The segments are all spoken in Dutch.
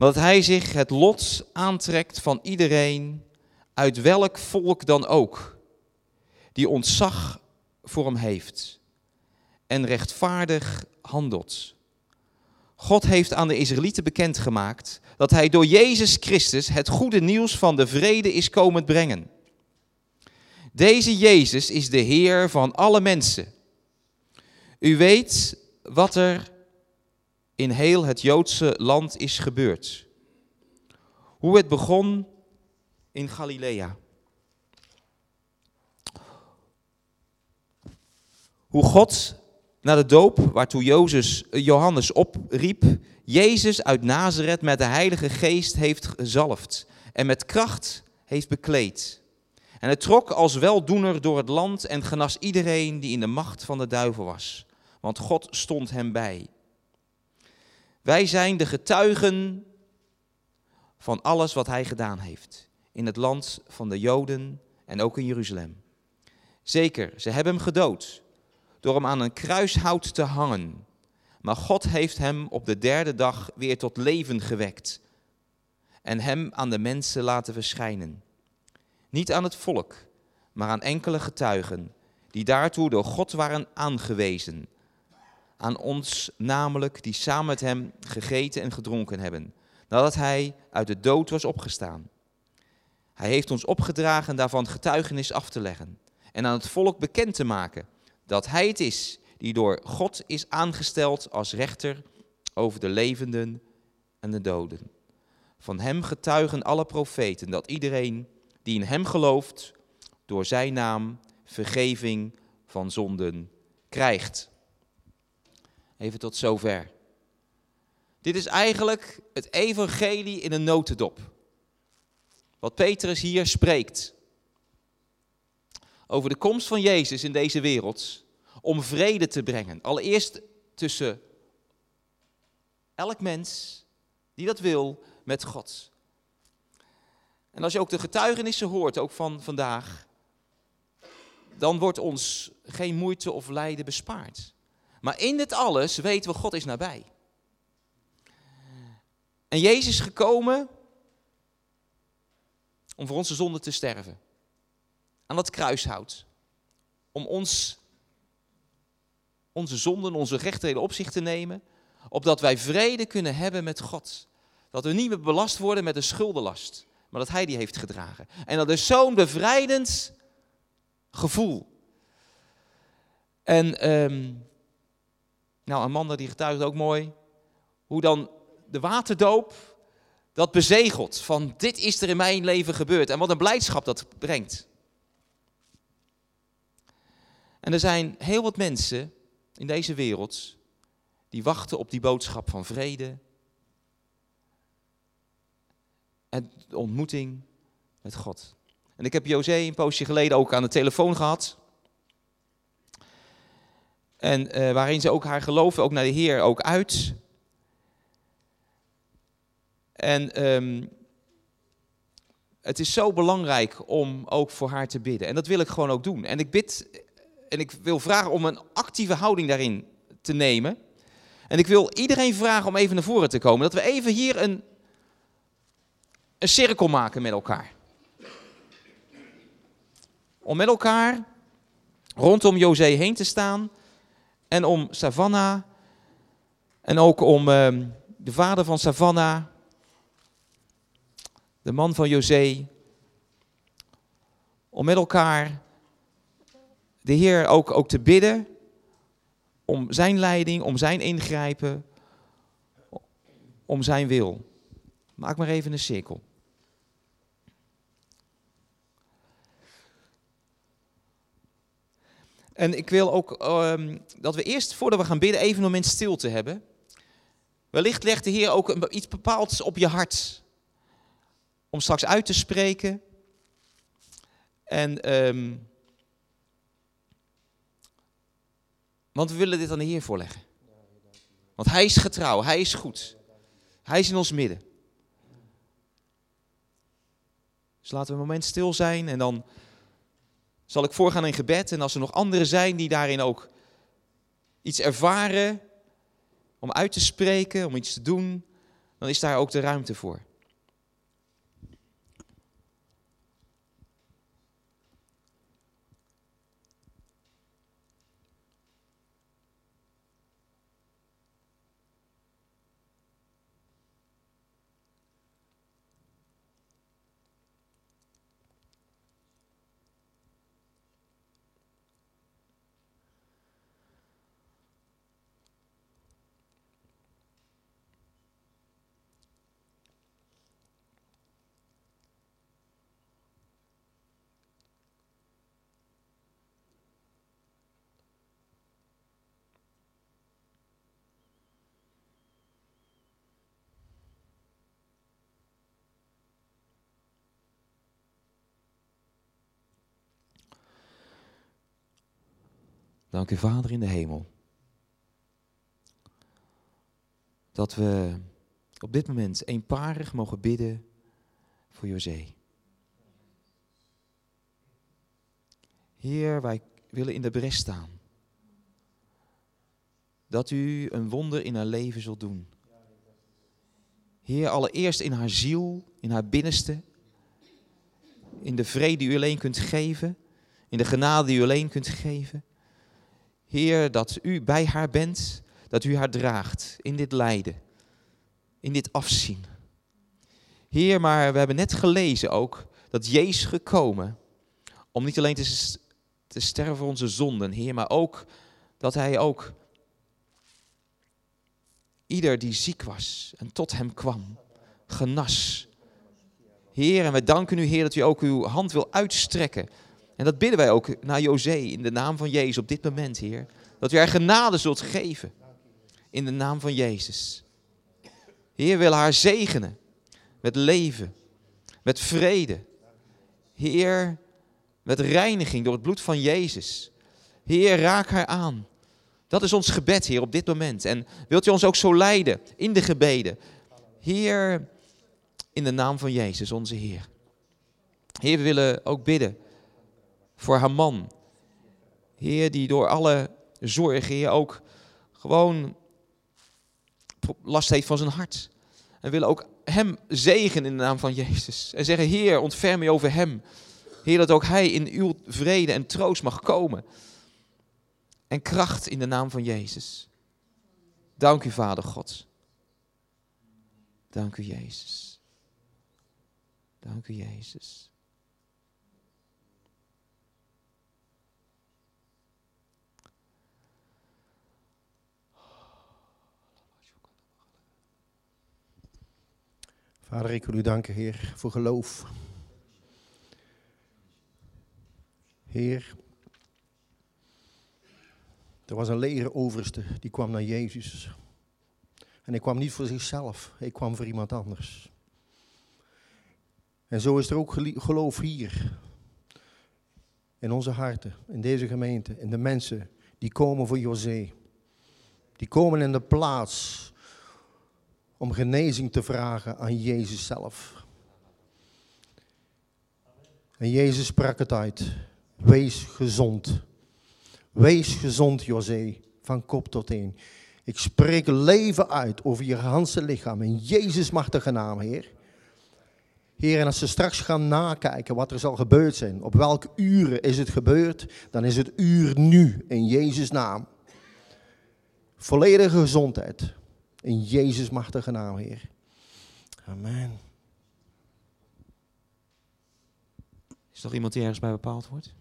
Maar dat hij zich het lot aantrekt van iedereen, uit welk volk dan ook, die ontzag voor hem heeft en rechtvaardig handelt. God heeft aan de Israëlieten bekendgemaakt dat hij door Jezus Christus het goede nieuws van de vrede is komen brengen. Deze Jezus is de Heer van alle mensen. U weet wat er in heel het Joodse land is gebeurd. Hoe het begon in Galilea. Hoe God na de doop, waartoe Johannes opriep, Jezus uit Nazareth met de Heilige Geest heeft gezalfd en met kracht heeft bekleed. En het trok als weldoener door het land en genas iedereen die in de macht van de duivel was. Want God stond hem bij. Wij zijn de getuigen van alles wat hij gedaan heeft. In het land van de Joden en ook in Jeruzalem. Zeker, ze hebben hem gedood door hem aan een kruishout te hangen. Maar God heeft hem op de derde dag weer tot leven gewekt. En hem aan de mensen laten verschijnen. Niet aan het volk, maar aan enkele getuigen, die daartoe door God waren aangewezen. Aan ons namelijk, die samen met hem gegeten en gedronken hebben, nadat hij uit de dood was opgestaan. Hij heeft ons opgedragen daarvan getuigenis af te leggen en aan het volk bekend te maken dat hij het is die door God is aangesteld als rechter over de levenden en de doden. Van hem getuigen alle profeten dat iedereen die in hem gelooft door zijn naam vergeving van zonden krijgt. Even tot zover. Dit is eigenlijk het evangelie in een notendop. Wat Petrus hier spreekt. Over de komst van Jezus in deze wereld. Om vrede te brengen. Allereerst tussen elk mens die dat wil met God. En als je ook de getuigenissen hoort, ook van vandaag. Dan wordt ons geen moeite of lijden bespaard. Maar in dit alles weten we, God is nabij. En Jezus is gekomen om voor onze zonden te sterven. Aan dat kruishout. Om onze zonden, onze rechtheden op zich te nemen. Opdat wij vrede kunnen hebben met God. Dat we niet meer belast worden met een schuldenlast. Maar dat hij die heeft gedragen. En dat is zo'n bevrijdend gevoel. En Amanda die getuigt ook mooi. Hoe dan de waterdoop dat bezegelt. Van dit is er in mijn leven gebeurd. En wat een blijdschap dat brengt. En er zijn heel wat mensen in deze wereld die wachten op die boodschap van vrede. En de ontmoeting met God. En ik heb José een poosje geleden ook aan de telefoon gehad. En waarin ze ook haar geloof ook naar de Heer ook uit. En het is zo belangrijk om ook voor haar te bidden. En dat wil ik gewoon ook doen. En ik bid en ik wil vragen om een actieve houding daarin te nemen. En ik wil iedereen vragen om even naar voren te komen. Dat we even hier een cirkel maken met elkaar. Om met elkaar rondom José heen te staan. En om Savannah. En ook om de vader van Savannah. De man van José. Om met elkaar de Heer ook te bidden. Om zijn leiding, om zijn ingrijpen. Om zijn wil. Maak maar even een cirkel. En ik wil ook dat we eerst, voordat we gaan bidden, even een moment stil te hebben. Wellicht legt de Heer ook iets bepaalds op je hart. Om straks uit te spreken. En, want we willen dit aan de Heer voorleggen. Want hij is getrouw, hij is goed. Hij is in ons midden. Dus laten we een moment stil zijn en dan zal ik voorgaan in gebed. En als er nog anderen zijn die daarin ook iets ervaren, om uit te spreken, om iets te doen, dan is daar ook de ruimte voor. Dank u, Vader in de hemel, dat we op dit moment eenparig mogen bidden voor José. Heer, wij willen in de bres staan. Dat u een wonder in haar leven zult doen. Heer, allereerst in haar ziel, in haar binnenste. In de vrede die u alleen kunt geven. In de genade die u alleen kunt geven. Heer, dat u bij haar bent, dat u haar draagt in dit lijden, in dit afzien. Heer, maar we hebben net gelezen ook dat Jezus gekomen om niet alleen te sterven voor onze zonden, Heer, maar ook dat hij ook ieder die ziek was en tot hem kwam, genas. Heer, en wij danken u, Heer, dat u ook uw hand wil uitstrekken. En dat bidden wij ook naar José in de naam van Jezus op dit moment, Heer. Dat u haar genade zult geven in de naam van Jezus. Heer, wil haar zegenen met leven, met vrede. Heer, met reiniging door het bloed van Jezus. Heer, raak haar aan. Dat is ons gebed, Heer, op dit moment. En wilt u ons ook zo leiden in de gebeden. Heer, in de naam van Jezus, onze Heer. Heer, we willen ook bidden voor haar man. Heer, die door alle zorgen, Heer, ook gewoon last heeft van zijn hart. En we willen ook hem zegenen in de naam van Jezus. En zeggen, Heer, ontferm je over hem. Heer, dat ook hij in uw vrede en troost mag komen. En kracht in de naam van Jezus. Dank u, Vader God. Dank u, Jezus. Dank u, Jezus. Vader, ik wil u danken, Heer, voor geloof. Heer, er was een legeroverste die kwam naar Jezus. En hij kwam niet voor zichzelf, hij kwam voor iemand anders. En zo is er ook geloof hier. In onze harten, in deze gemeente, in de mensen die komen voor José. Die komen in de plaats om genezing te vragen aan Jezus zelf. En Jezus sprak het uit. Wees gezond. Wees gezond, José, van kop tot teen. Ik spreek leven uit over je ganse lichaam. In Jezus machtige naam, Heer. Heer, en als ze straks gaan nakijken wat er zal gebeurd zijn, op welke uren is het gebeurd, dan is het uur nu, in Jezus naam. Volledige gezondheid. In Jezus machtige naam, Heer. Amen. Is er iemand die ergens bij bepaald wordt?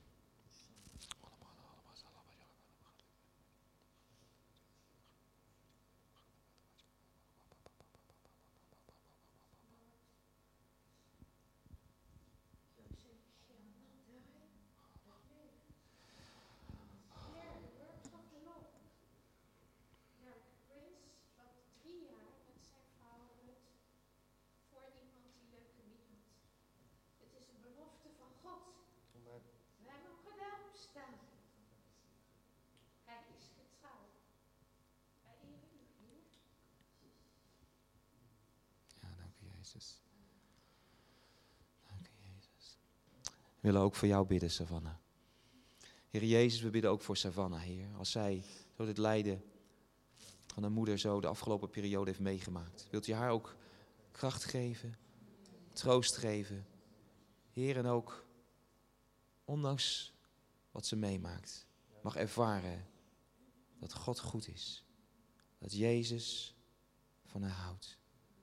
Jezus. Dank u, Jezus. We willen ook voor jou bidden, Savannah. Heer Jezus, we bidden ook voor Savannah, Heer. Als zij zo dit lijden van haar moeder zo de afgelopen periode heeft meegemaakt. Wilt u haar ook kracht geven, troost geven. Heer, en ook, ondanks wat ze meemaakt, mag ervaren dat God goed is. Dat Jezus van haar houdt.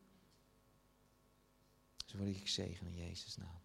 Zo wil ik zegenen in Jezus' naam.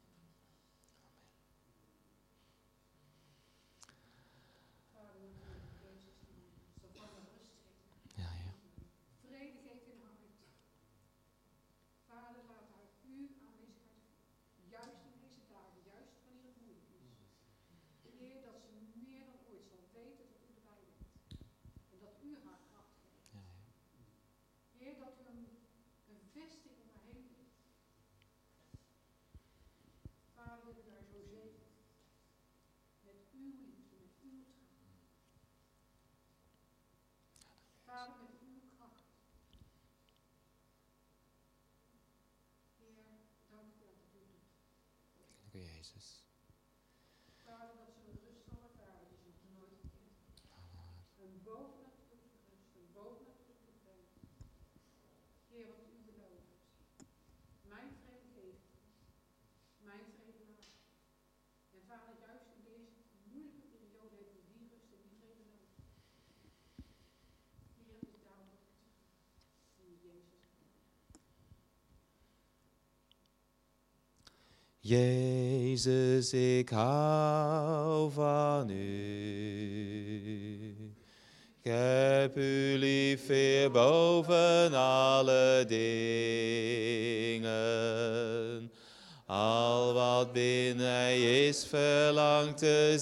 Jezus. Vader, dat ze een rust van ervaren die ze nog nooit gekend hebben. Een bovennatuurlijke rust, een bovennatuurlijke vrede. Heer, wat u belooft. Mijn vrede geeft, mijn vrede laat. En Vader, juist in deze moeilijke periode heeft u die rust en die vrede nodig. Heer, het is daarom dat ik het zeg. In Jezus' naam. Jezus, ik hou van u. Ik heb u lief, Heer, boven alle dingen. Al wat binnen mij is, verlangt te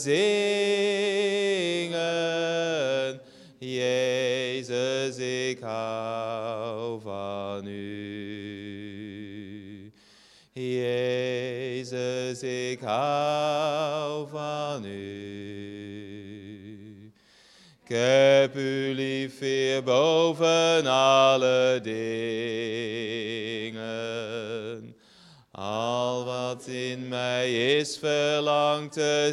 zingen. Jezus, ik hou van u. Jezus, ik hou van u. Ik heb u lief, Heer, boven alle dingen. Al wat in mij is, verlangt te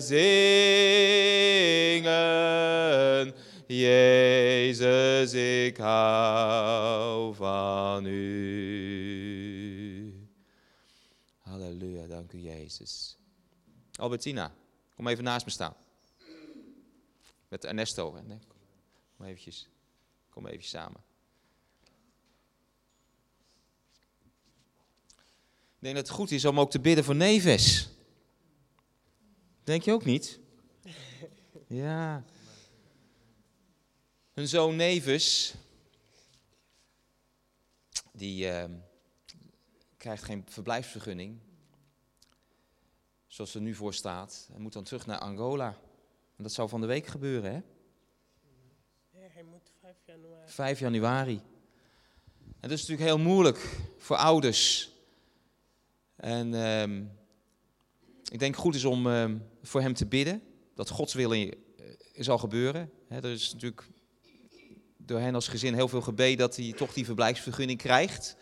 zingen. Jezus, ik hou van u. Halleluja, dank u Jezus. Albertina, kom even naast me staan. Met Ernesto. Kom even samen. Ik denk dat het goed is om ook te bidden voor Neves. Denk je ook niet? Ja. Hun zoon Neves, die krijgt geen verblijfsvergunning, zoals er nu voor staat. Hij moet dan terug naar Angola. En dat zou van de week gebeuren, hè? Ja, hij moet 5 januari. 5 januari. En dat is natuurlijk heel moeilijk voor ouders. En ik denk goed is om voor hem te bidden, dat Gods wil zal gebeuren. Er is natuurlijk door hen als gezin heel veel gebeden dat hij toch die verblijfsvergunning krijgt.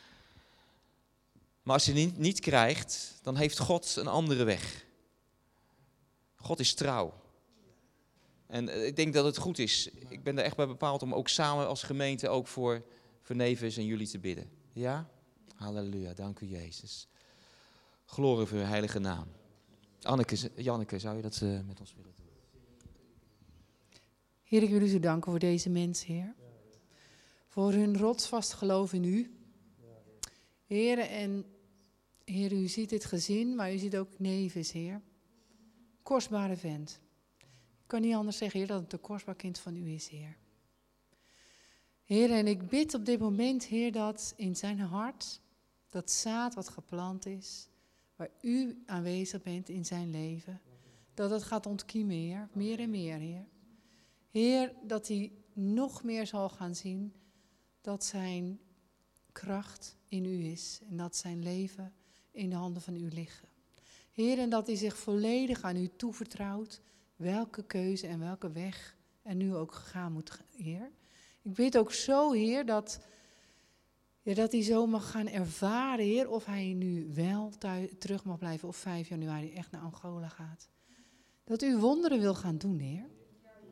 Maar als hij die niet krijgt, dan heeft God een andere weg. God is trouw. En ik denk dat het goed is. Ik ben er echt bij bepaald om ook samen als gemeente ook voor Neves en jullie te bidden. Ja? Halleluja, dank u Jezus. Glorie voor uw heilige naam. Janneke, zou je dat met ons willen doen? Heer, ik wil u zo danken voor deze mensen, Heer. Voor hun rotsvast geloof in u. Heer, en Heer, u ziet dit gezin, maar u ziet ook Neves, Heer. Kostbare vent. Ik kan niet anders zeggen, Heer, dat het een kostbaar kind van u is, Heer. Heer, en ik bid op dit moment, Heer, dat in zijn hart, dat zaad wat geplant is, waar u aanwezig bent in zijn leven, dat het gaat ontkiemen, Heer. Meer en meer, Heer. Heer, dat hij nog meer zal gaan zien dat zijn kracht in u is en dat zijn leven in de handen van u liggen. Heer, en dat hij zich volledig aan u toevertrouwt, welke keuze en welke weg er nu ook gegaan moet, Heer. Ik bid ook zo, Heer, dat hij zo mag gaan ervaren, Heer, of hij nu wel terug mag blijven of 5 januari echt naar Angola gaat. Dat u wonderen wil gaan doen, Heer.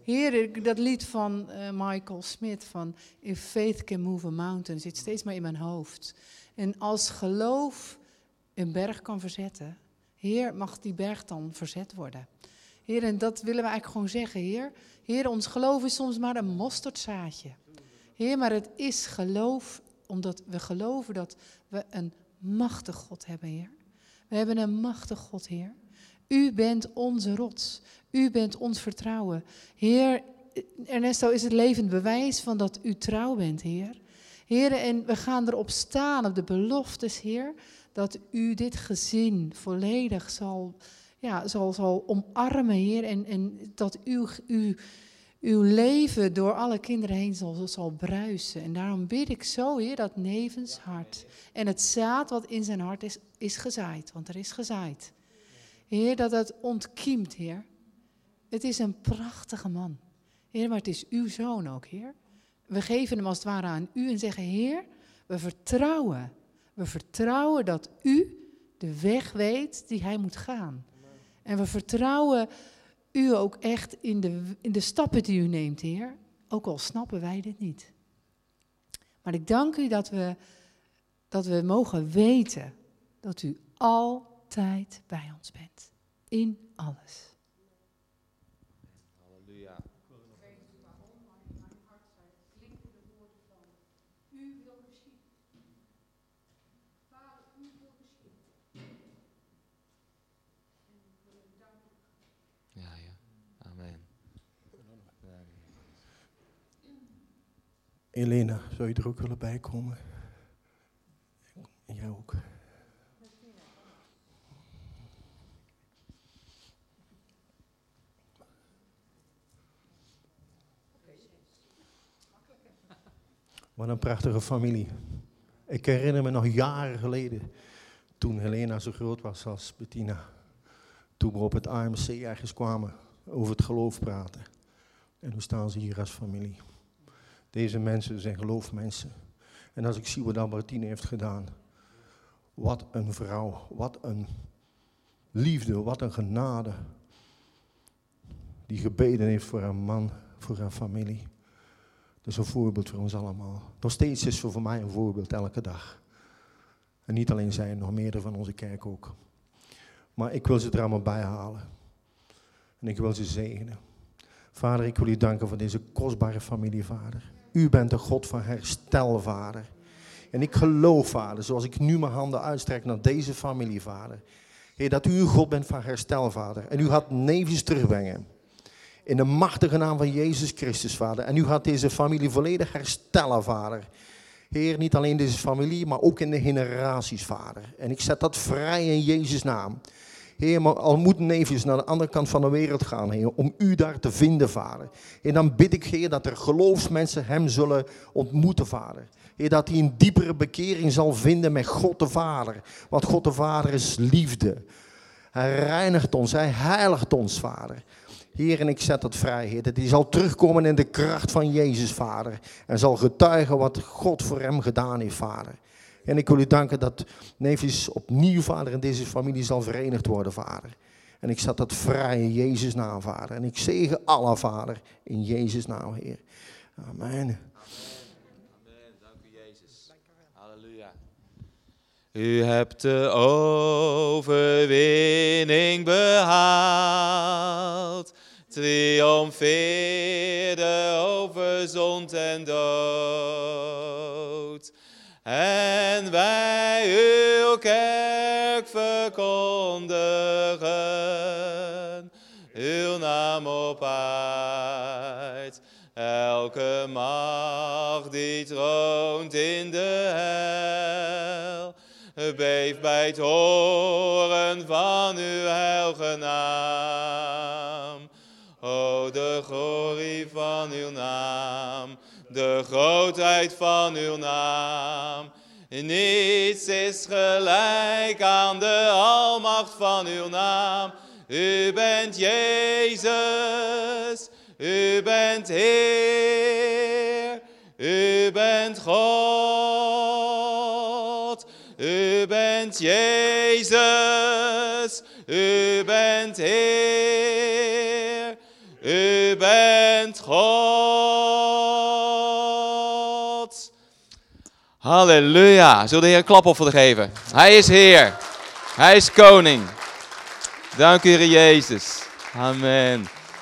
Heer, dat lied van Michael Smith van If Faith Can Move a Mountain zit steeds maar in mijn hoofd. En als geloof een berg kan verzetten, Heer, mag die berg dan verzet worden. Heer, en dat willen we eigenlijk gewoon zeggen, Heer. Heer, ons geloof is soms maar een mosterdzaadje. Heer, maar het is geloof, omdat we geloven dat we een machtig God hebben, Heer. We hebben een machtig God, Heer. U bent onze rots. U bent ons vertrouwen. Heer, Ernesto, is het levend bewijs van dat u trouw bent, Heer. Heer, en we gaan erop staan, op de beloftes, Heer, dat u dit gezin volledig zal omarmen, Heer. En dat uw leven door alle kinderen heen zal bruisen. En daarom bid ik zo, Heer, dat Nevens hart en het zaad wat in zijn hart is gezaaid. Want er is gezaaid. Heer, dat het ontkiemt, Heer. Het is een prachtige man. Heer, maar het is uw zoon ook, Heer. We geven hem als het ware aan u en zeggen, Heer, we vertrouwen. We vertrouwen dat u de weg weet die hij moet gaan. En we vertrouwen u ook echt in de stappen die u neemt, Heer. Ook al snappen wij dit niet. Maar ik dank u dat we mogen weten dat u altijd bij ons bent. In alles. Halleluja. Ik weet niet waarom, maar in mijn hart klinken de woorden van u wil geschieden. Vader, u wil geschieden. En ik wil u danken. Ja. Amen. Elena, zou je er ook willen bij komen? En jij ook. Wat een prachtige familie. Ik herinner me nog jaren geleden, toen Helena zo groot was als Bettina. Toen we op het AMC ergens kwamen, over het geloof praten. En nu staan ze hier als familie. Deze mensen zijn geloofmensen. En als ik zie wat Bettina heeft gedaan. Wat een vrouw, wat een liefde, wat een genade. Die gebeden heeft voor haar man, voor haar familie. Dat is een voorbeeld voor ons allemaal. Nog steeds is ze voor mij een voorbeeld elke dag. En niet alleen zij, nog meerdere van onze kerk ook. Maar ik wil ze er allemaal bij halen. En ik wil ze zegenen. Vader, ik wil u danken voor deze kostbare familie, Vader. U bent de God van herstel, Vader. En ik geloof, Vader, zoals ik nu mijn handen uitstrek naar deze familie, Vader. Heer, dat u een God bent van herstel, Vader. En u gaat Nevens terugbrengen. In de machtige naam van Jezus Christus, Vader. En u gaat deze familie volledig herstellen, Vader. Heer, niet alleen deze familie, maar ook in de generaties, Vader. En ik zet dat vrij in Jezus' naam. Heer, maar al moet Nevens naar de andere kant van de wereld gaan, Heer, om u daar te vinden, Vader. En dan bid ik, Heer, dat er geloofsmensen hem zullen ontmoeten, Vader. Heer, dat hij een diepere bekering zal vinden met God de Vader. Want God de Vader is liefde. Hij reinigt ons, hij heiligt ons, Vader. Heer, en ik zet dat vrij, Heer, dat hij zal terugkomen in de kracht van Jezus, Vader. En zal getuigen wat God voor hem gedaan heeft, Vader. En ik wil u danken dat Nevens opnieuw, Vader, in deze familie zal verenigd worden, Vader. En ik zet dat vrij in Jezus' naam, Vader. En ik zegen alle, Vader, in Jezus' naam, Heer. Amen. Amen. Dank u, Jezus. Halleluja. U hebt de overwinning behaald. Triomfeerde over zond en dood. En wij uw kerk verkondigen, uw naam op aard. Elke macht die troont in de hel, beeft bij het horen van uw heilige naam. O, de glorie van uw naam, de grootheid van uw naam. Niets is gelijk aan de almacht van uw naam. U bent Jezus, u bent Heer, u bent God. U bent Jezus, u bent Heer, u bent bent God. Halleluja. Zullen we de Heer een klap op voor geven? Hij is Heer. Hij is koning. Dank u, Heer Jezus. Amen.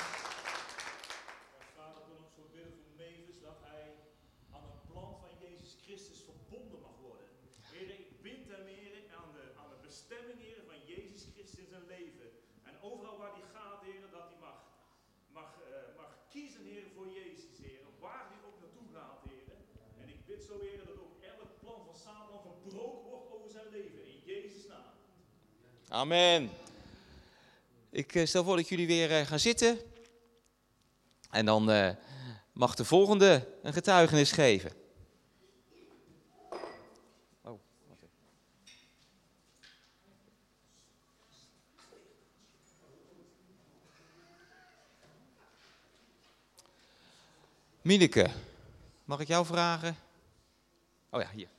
Vader, we ook zo bidden voor Mavis dat hij aan het plan van Jezus Christus verbonden mag worden. Heer, ik bind hem, Heer, aan de bestemming, Heer, van Jezus Christus in zijn leven. En overal waar hij gaat, Heer, dat hij mag kiezen, Heer, voor Jezus, Heer. Waar hij ook naartoe gaat, Heer. En ik bid zo, Heer, dat ook elk plan van Satan verbroken wordt over zijn leven. In Jezus' naam. Amen. Ik stel voor dat jullie weer gaan zitten. En dan mag de volgende een getuigenis geven. Oh, wacht even. Mieneke, mag ik jou vragen? Oh ja, hier.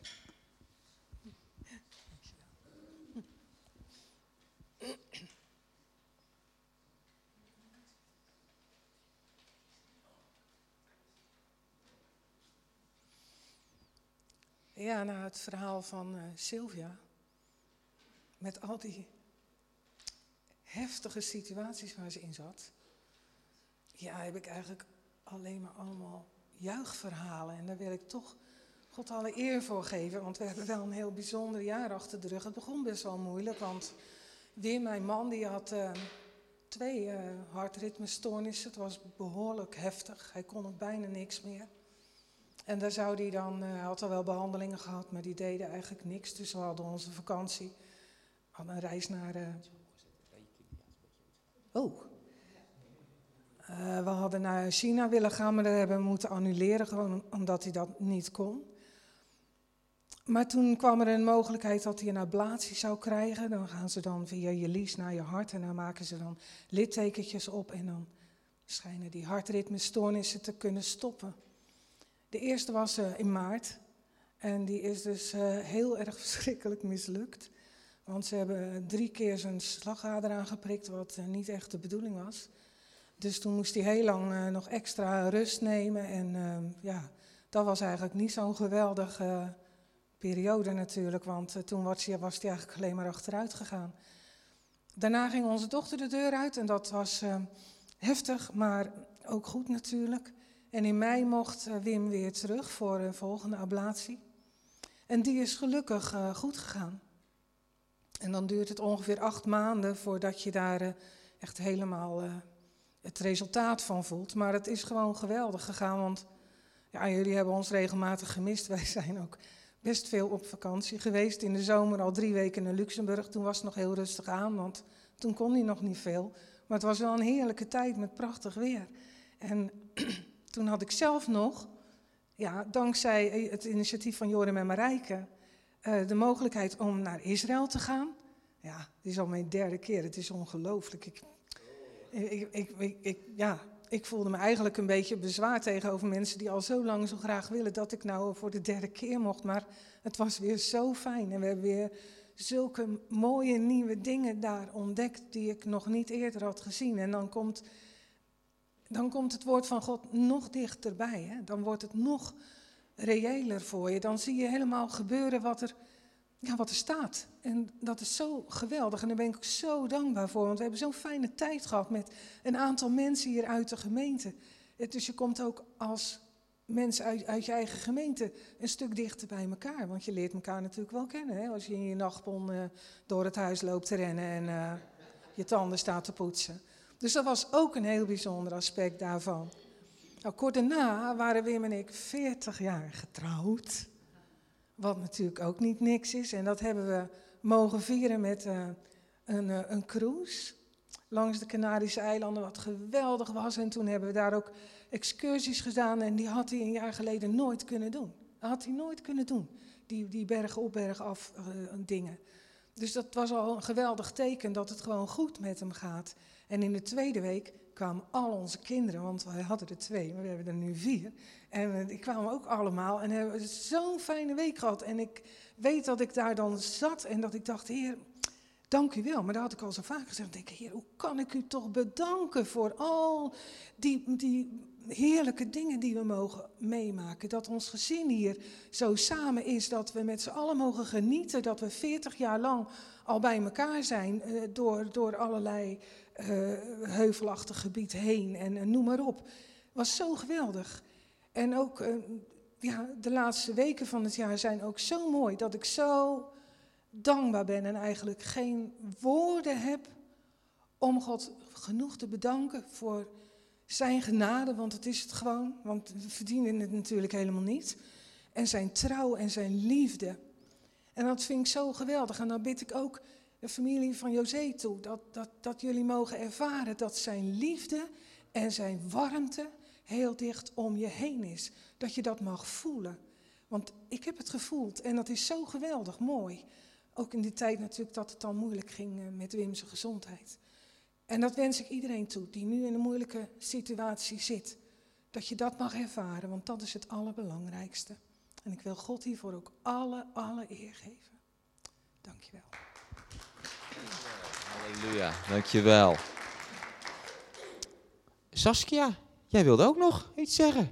Ja, na het verhaal van Sylvia, met al die heftige situaties waar ze in zat, ja, heb ik eigenlijk alleen maar allemaal juichverhalen. En daar wil ik toch God alle eer voor geven, want we hebben wel een heel bijzonder jaar achter de rug. Het begon best wel moeilijk, want weer mijn man, die had 2 hartritmestoornissen. Het was behoorlijk heftig, hij kon ook bijna niks meer. En daar zou hij dan, had al wel behandelingen gehad, maar die deden eigenlijk niks. Dus we hadden onze vakantie, hadden een reis naar... we hadden naar China willen gaan, maar dat hebben we moeten annuleren, gewoon omdat hij dat niet kon. Maar toen kwam er een mogelijkheid dat hij een ablatie zou krijgen. Dan gaan ze dan via je lies naar je hart en dan maken ze dan littekentjes op en dan schijnen die hartritmestoornissen te kunnen stoppen. De eerste was in maart en die is dus heel erg verschrikkelijk mislukt. Want ze hebben 3 keer zijn slagader aangeprikt, wat niet echt de bedoeling was. Dus toen moest hij heel lang nog extra rust nemen. En ja, dat was eigenlijk niet zo'n geweldige periode natuurlijk, want toen was hij eigenlijk alleen maar achteruit gegaan. Daarna ging onze dochter de deur uit en dat was heftig, maar ook goed natuurlijk. En in mei mocht Wim weer terug voor een volgende ablatie. En die is gelukkig goed gegaan. En dan duurt het ongeveer 8 maanden voordat je daar echt helemaal het resultaat van voelt. Maar het is gewoon geweldig gegaan, want ja, jullie hebben ons regelmatig gemist. Wij zijn ook best veel op vakantie geweest. In de zomer al 3 weken in Luxemburg. Toen was het nog heel rustig aan, want toen kon hij nog niet veel. Maar het was wel een heerlijke tijd met prachtig weer. En toen had ik zelf nog, ja, dankzij het initiatief van Joram en Marijke, de mogelijkheid om naar Israël te gaan. Ja, dit is al mijn 3e keer. Het is ongelooflijk. Ik voelde me eigenlijk een beetje bezwaar tegenover mensen die al zo lang zo graag willen dat ik nou voor de 3e keer mocht. Maar het was weer zo fijn en we hebben weer zulke mooie nieuwe dingen daar ontdekt die ik nog niet eerder had gezien. En dan komt het woord van God nog dichterbij. Hè? Dan wordt het nog reëler voor je. Dan zie je helemaal gebeuren wat er staat. En dat is zo geweldig. En daar ben ik ook zo dankbaar voor. Want we hebben zo'n fijne tijd gehad met een aantal mensen hier uit de gemeente. Dus je komt ook als mensen uit je eigen gemeente een stuk dichter bij elkaar. Want je leert elkaar natuurlijk wel kennen. Hè? Als je in je nachtpon door het huis loopt te rennen en je tanden staat te poetsen. Dus dat was ook een heel bijzonder aspect daarvan. Nou, kort daarna waren Wim en ik 40 jaar getrouwd. Wat natuurlijk ook niet niks is. En dat hebben we mogen vieren met een cruise langs de Canarische eilanden, wat geweldig was. En toen hebben we daar ook excursies gedaan en die had hij een jaar geleden nooit kunnen doen. Dat had hij nooit kunnen doen, die berg op, berg af dingen. Dus dat was al een geweldig teken dat het gewoon goed met hem gaat. En in de 2e week kwamen al onze kinderen, want wij hadden er 2, maar we hebben er nu 4. En die kwamen ook allemaal en hebben zo'n fijne week gehad. En ik weet dat ik daar dan zat en dat ik dacht, Heer, dank u wel. Maar dat had ik al zo vaak gezegd. Ik denk, Heer, hoe kan ik u toch bedanken voor al die heerlijke dingen die we mogen meemaken. Dat ons gezin hier zo samen is, dat we met z'n allen mogen genieten. Dat we 40 jaar lang al bij elkaar zijn door allerlei heuvelachtig gebied heen en noem maar op. Was zo geweldig. En ook de laatste weken van het jaar zijn ook zo mooi dat ik zo dankbaar ben en eigenlijk geen woorden heb om God genoeg te bedanken voor zijn genade, want het is het gewoon, want we verdienen het natuurlijk helemaal niet. En zijn trouw en zijn liefde. En dat vind ik zo geweldig. En dan bid ik ook de familie van José toe, dat jullie mogen ervaren dat zijn liefde en zijn warmte heel dicht om je heen is. Dat je dat mag voelen. Want ik heb het gevoeld en dat is zo geweldig mooi. Ook in die tijd natuurlijk dat het dan moeilijk ging met Wim's gezondheid. En dat wens ik iedereen toe die nu in een moeilijke situatie zit. Dat je dat mag ervaren, want dat is het allerbelangrijkste. En ik wil God hiervoor ook alle eer geven. Dankjewel. Halleluja, dankjewel. Saskia, jij wilde ook nog iets zeggen.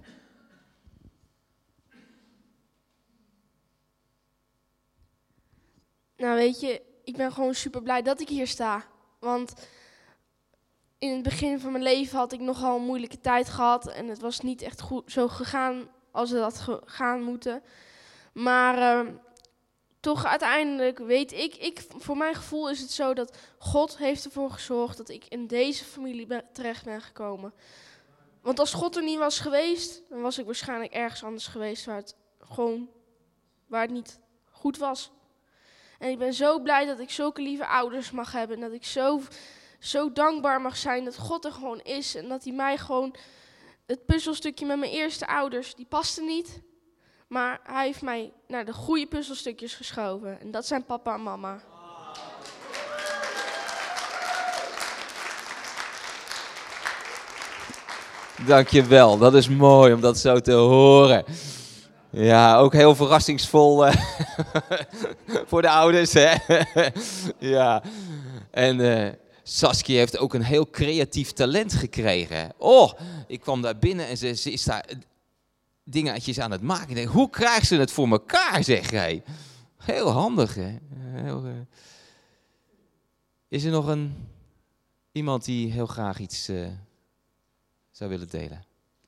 Nou weet je, ik ben gewoon super blij dat ik hier sta. Want in het begin van mijn leven had ik nogal een moeilijke tijd gehad. En het was niet echt goed zo gegaan als het had gegaan moeten. Maar toch uiteindelijk weet ik, voor mijn gevoel is het zo dat God heeft ervoor gezorgd dat ik in deze familie terecht ben gekomen. Want als God er niet was geweest, dan was ik waarschijnlijk ergens anders geweest waar het niet goed was. En ik ben zo blij dat ik zulke lieve ouders mag hebben. En dat ik zo dankbaar mag zijn dat God er gewoon is. En dat hij mij gewoon, het puzzelstukje met mijn eerste ouders, die paste niet. Maar hij heeft mij naar de goede puzzelstukjes geschoven. En dat zijn papa en mama. Dankjewel, dat is mooi om dat zo te horen. Ja, ook heel verrassingsvol voor de ouders, hè. Ja, en Saskia heeft ook een heel creatief talent gekregen. Oh, ik kwam daar binnen en ze is daar dingetjes aan het maken. Ik denk, hoe krijgt ze het voor elkaar, zeg jij? Heel handig, hè. Is er nog iemand die heel graag iets zou willen delen?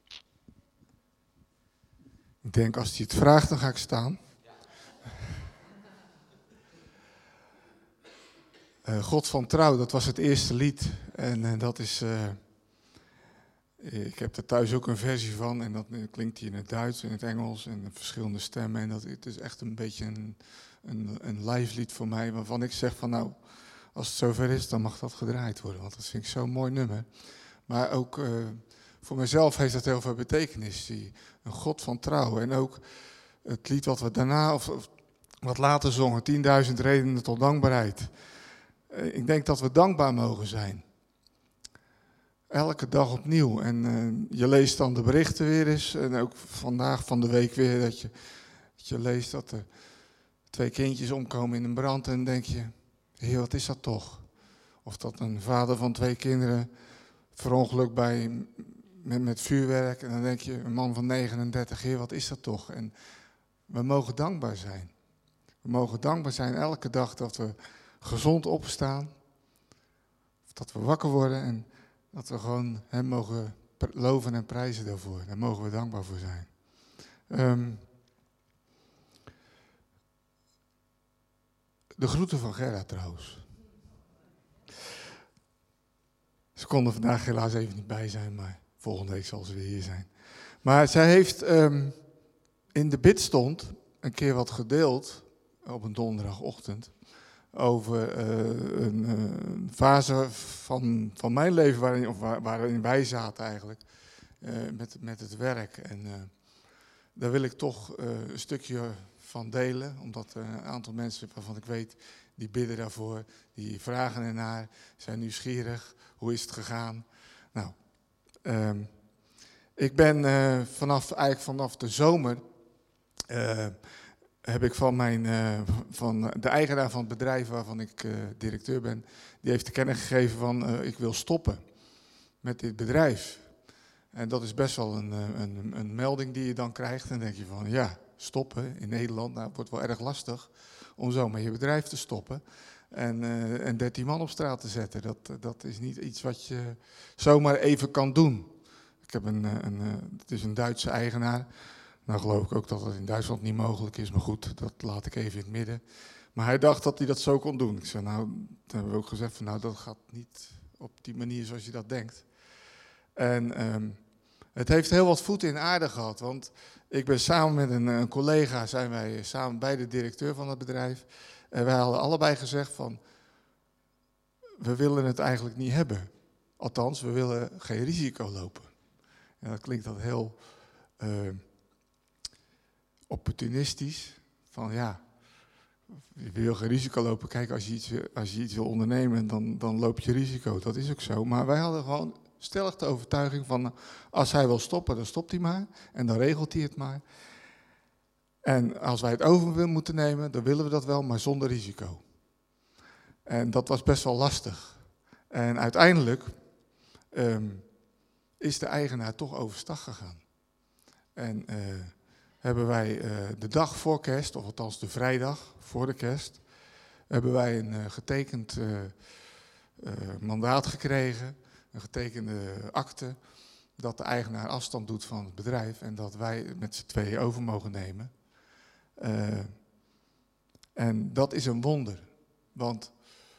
Ik denk, als hij het vraagt, dan ga ik staan. God van Trouw, dat was het eerste lied. En dat is... ik heb er thuis ook een versie van. En dat klinkt hier in het Duits, in het Engels en verschillende stemmen. En het is echt een beetje een live lied voor mij. Waarvan ik zeg van nou, als het zover is, dan mag dat gedraaid worden. Want dat vind ik zo'n mooi nummer. Maar ook... voor mezelf heeft dat heel veel betekenis, een God van trouw. En ook het lied wat we daarna, of wat later zongen, 10.000 redenen tot dankbaarheid. Ik denk dat we dankbaar mogen zijn. Elke dag opnieuw. En je leest dan de berichten weer eens. En ook vandaag van de week weer dat je leest dat er 2 kindjes omkomen in een brand. En dan denk je, Heer, wat is dat toch? Of dat een vader van 2 kinderen verongelukt met vuurwerk. En dan denk je, een man van 39, Heer, wat is dat toch? En we mogen dankbaar zijn. We mogen dankbaar zijn elke dag dat we gezond opstaan. Dat we wakker worden en dat we gewoon hem mogen loven en prijzen daarvoor. Daar mogen we dankbaar voor zijn. De groeten van Gerda trouwens. Ze konden vandaag helaas even niet bij zijn, maar volgende week zal ze weer hier zijn. Maar zij heeft in de bidstond een keer wat gedeeld op een donderdagochtend over een fase van mijn leven waarin wij zaten eigenlijk met het werk. En daar wil ik toch een stukje van delen, omdat een aantal mensen waarvan ik weet, die bidden daarvoor, die vragen ernaar, zijn nieuwsgierig, hoe is het gegaan? Nou, ik ben vanaf de zomer heb ik van de eigenaar van het bedrijf waarvan ik directeur ben, die heeft te kennen gegeven van ik wil stoppen met dit bedrijf. En dat is best wel een melding die je dan krijgt. En dan denk je van, ja, stoppen in Nederland, nou, het wordt wel erg lastig om zo met je bedrijf te stoppen. En 13 man op straat te zetten, dat is niet iets wat je zomaar even kan doen. Ik heb het is een Duitse eigenaar. Nou geloof ik ook dat het in Duitsland niet mogelijk is, maar goed, dat laat ik even in het midden. Maar hij dacht dat hij dat zo kon doen. Ik zei, nou, toen hebben we ook gezegd van, nou, dat gaat niet op die manier zoals je dat denkt. En het heeft heel wat voeten in aarde gehad, want ik ben samen met een collega, zijn wij samen bij de directeur van het bedrijf. En wij hadden allebei gezegd van, we willen het eigenlijk niet hebben. Althans, we willen geen risico lopen. En dat klinkt dat heel opportunistisch. Van ja, je wil geen risico lopen. Kijk, als je iets wil ondernemen, dan loop je risico. Dat is ook zo. Maar wij hadden gewoon stellig de overtuiging van, als hij wil stoppen, dan stopt hij maar. En dan regelt hij het maar. En als wij het over moeten nemen, dan willen we dat wel, maar zonder risico. En dat was best wel lastig. En uiteindelijk is de eigenaar toch overstag gegaan. En hebben wij de dag voor kerst, of althans de vrijdag voor de kerst, hebben wij een getekend mandaat gekregen, een getekende akte, dat de eigenaar afstand doet van het bedrijf en dat wij met z'n tweeën over mogen nemen. En dat is een wonder, want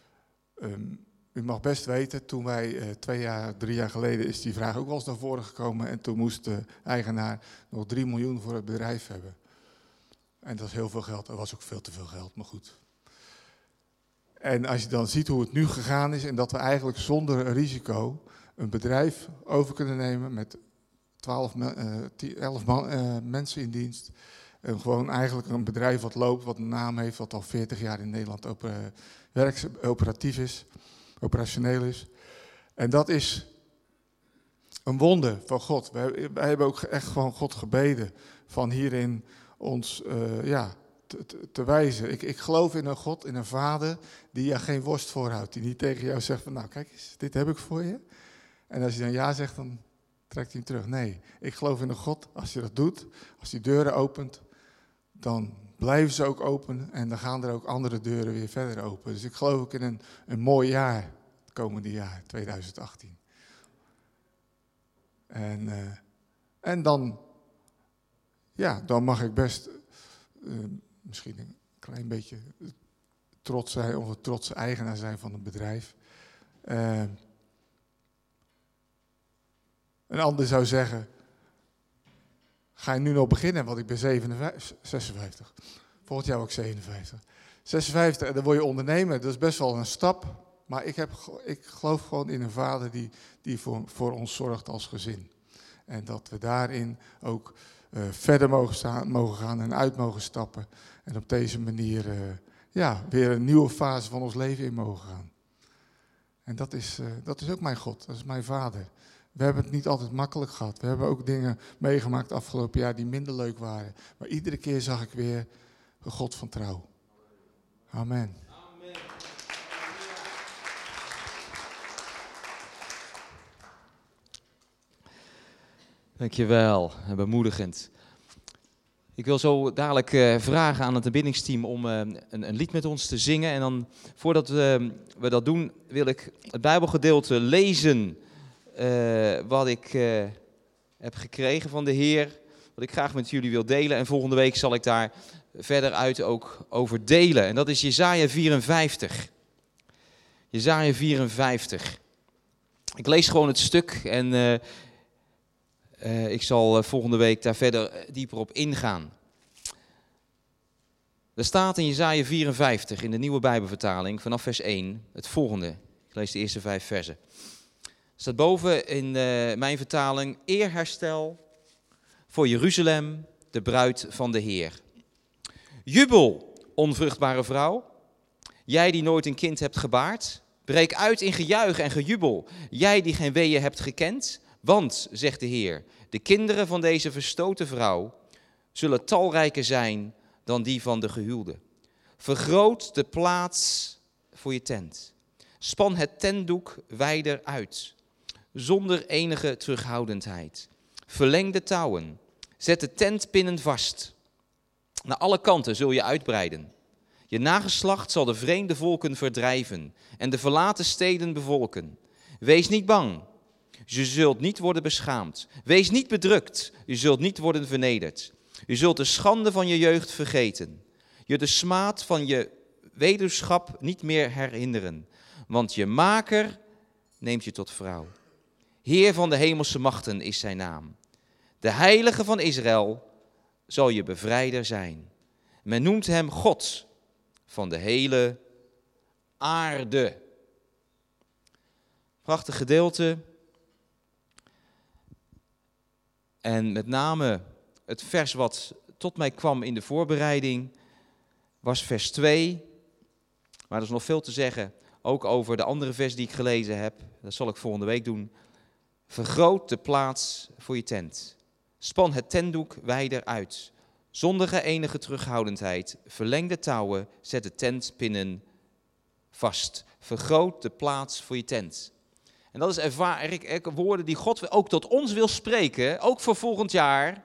u mag best weten, toen wij 3 jaar geleden is die vraag ook wel eens naar voren gekomen en toen moest de eigenaar nog 3 miljoen voor het bedrijf hebben. En dat is heel veel geld, dat was ook veel te veel geld, maar goed. En als je dan ziet hoe het nu gegaan is en dat we eigenlijk zonder risico een bedrijf over kunnen nemen met 11 mensen in dienst. En gewoon eigenlijk een bedrijf wat loopt, wat een naam heeft, wat al 40 jaar in Nederland operatief is, operationeel is. En dat is een wonder van God. Wij hebben ook echt gewoon God gebeden van hierin ons te wijzen. Ik geloof in een God, in een vader die je geen worst voorhoudt. Die niet tegen jou zegt van nou kijk eens, dit heb ik voor je. En als je dan ja zegt, dan trekt hij hem terug. Nee, ik geloof in een God, als je dat doet, als die deuren opent, dan blijven ze ook open en dan gaan er ook andere deuren weer verder open. Dus ik geloof ook in een mooi jaar, het komende jaar, 2018. En dan mag ik best misschien een klein beetje trots zijn of een trotse eigenaar zijn van een bedrijf. Een ander zou zeggen, ga je nu nog beginnen, want ik ben 56. Volgend jaar ook 57. 56 en dan word je ondernemer, dat is best wel een stap. Maar ik geloof gewoon in een vader die voor ons zorgt als gezin. En dat we daarin ook verder mogen gaan en uit mogen stappen. En op deze manier weer een nieuwe fase van ons leven in mogen gaan. En dat is ook mijn God, dat is mijn vader. We hebben het niet altijd makkelijk gehad. We hebben ook dingen meegemaakt afgelopen jaar die minder leuk waren. Maar iedere keer zag ik weer een God van trouw. Amen. Amen. Dankjewel, bemoedigend. Ik wil zo dadelijk vragen aan het aanbiddingsteam om een lied met ons te zingen. En dan, voordat we dat doen, wil ik het Bijbelgedeelte lezen wat ik heb gekregen van de Heer. Wat ik graag met jullie wil delen. En volgende week zal ik daar verder uit ook over delen. En dat is Jesaja 54. Jesaja 54. Ik lees gewoon het stuk en ik zal volgende week daar verder dieper op ingaan. Er staat in Jesaja 54 in de Nieuwe Bijbelvertaling vanaf vers 1 het volgende. Ik lees de eerste 5 versen. Er staat boven in mijn vertaling: eerherstel voor Jeruzalem, de bruid van de Heer. Jubel, onvruchtbare vrouw, jij die nooit een kind hebt gebaard. Breek uit in gejuich en gejubel, jij die geen weeën hebt gekend. Want, zegt de Heer, de kinderen van deze verstoten vrouw zullen talrijker zijn dan die van de gehuwde. Vergroot de plaats voor je tent. Span het tentdoek wijder uit. zonder enige terughoudendheid. Verleng de touwen, zet de tentpinnen vast. Naar alle kanten zul je uitbreiden. Je nageslacht zal de vreemde volken verdrijven en de verlaten steden bevolken. Wees niet bang, je zult niet worden beschaamd. Wees niet bedrukt, je zult niet worden vernederd. Je zult de schande van je jeugd vergeten. Je de smaad van je weduwschap niet meer herinneren. Want je maker neemt je tot vrouw. Heer van de hemelse machten is zijn naam. De heilige van Israël zal je bevrijder zijn. Men noemt hem God van de hele aarde. Prachtig gedeelte. En met name het vers wat tot mij kwam in de voorbereiding was vers 2. Maar er is nog veel te zeggen, ook over de andere vers die ik gelezen heb. Dat zal ik volgende week doen. Vergroot de plaats voor je tent. Span het tentdoek wijder uit. Zonder enige terughoudendheid. Verleng de touwen, zet de tentpinnen vast. Vergroot de plaats voor je tent. En dat is woorden die God ook tot ons wil spreken, ook voor volgend jaar.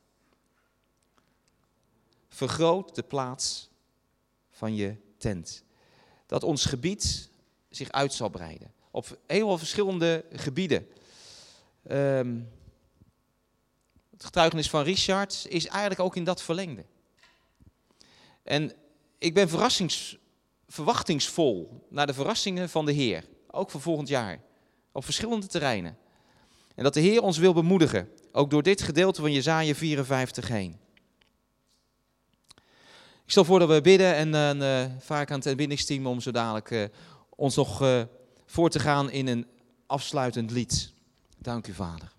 Vergroot de plaats van je tent. Dat ons gebied zich uit zal breiden. Op heel veel verschillende gebieden. Het getuigenis van Richard is eigenlijk ook in dat verlengde. En ik ben verwachtingsvol naar de verrassingen van de Heer. Ook voor volgend jaar. Op verschillende terreinen. En dat de Heer ons wil bemoedigen. Ook door dit gedeelte van Jesaja 54 heen. Ik stel voor dat we bidden en dan vaak aan het aanbiddingsteam om zo dadelijk ons nog voor te gaan in een afsluitend lied. Dank u, Vader.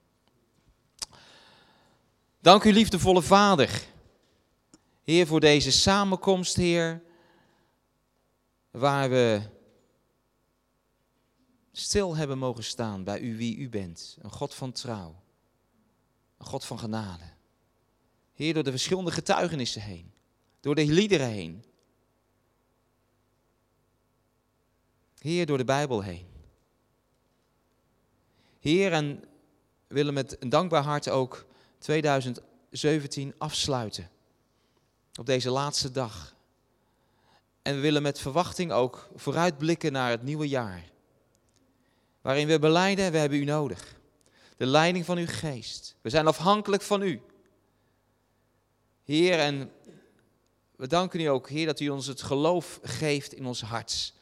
Dank u, liefdevolle Vader. Heer, voor deze samenkomst, Heer, waar we stil hebben mogen staan bij u wie u bent. Een God van trouw. Een God van genade. Heer, door de verschillende getuigenissen heen. Door de liederen heen. Heer, door de Bijbel heen. Heer, en we willen met een dankbaar hart ook 2017 afsluiten. Op deze laatste dag. En we willen met verwachting ook vooruitblikken naar het nieuwe jaar. Waarin we belijden, we hebben u nodig. De leiding van uw geest. We zijn afhankelijk van u. Heer, en we danken u ook, Heer, dat u ons het geloof geeft in ons hart.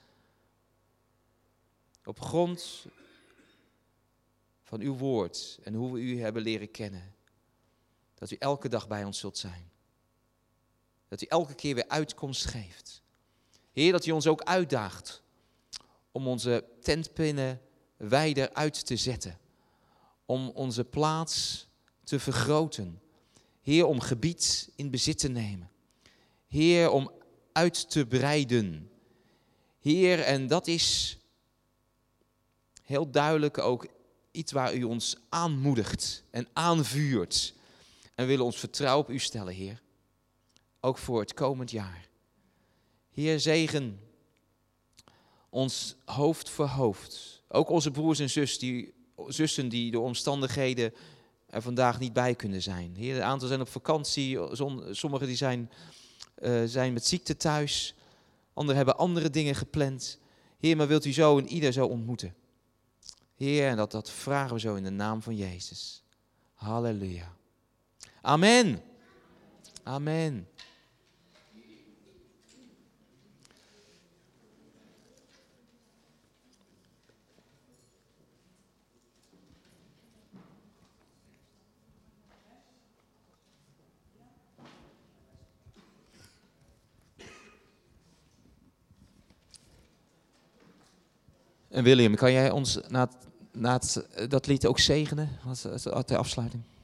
Op grond van uw woord en hoe we u hebben leren kennen. Dat u elke dag bij ons zult zijn. Dat u elke keer weer uitkomst geeft. Heer, dat u ons ook uitdaagt om onze tentpinnen wijder uit te zetten. Om onze plaats te vergroten. Heer, om gebied in bezit te nemen. Heer, om uit te breiden. Heer, en dat is heel duidelijk ook iets waar u ons aanmoedigt en aanvuurt. En we willen ons vertrouwen op u stellen, Heer. Ook voor het komend jaar. Heer, zegen ons hoofd voor hoofd. Ook onze broers en zussen die door omstandigheden er vandaag niet bij kunnen zijn. Heer, een aantal zijn op vakantie, sommigen die zijn met ziekte thuis. Anderen hebben andere dingen gepland. Heer, maar wilt u zo en ieder zo ontmoeten. Heer, en dat vragen we zo in de naam van Jezus. Halleluja. Amen. Amen. En William, kan jij ons na dat lied ook zegenen, ter afsluiting?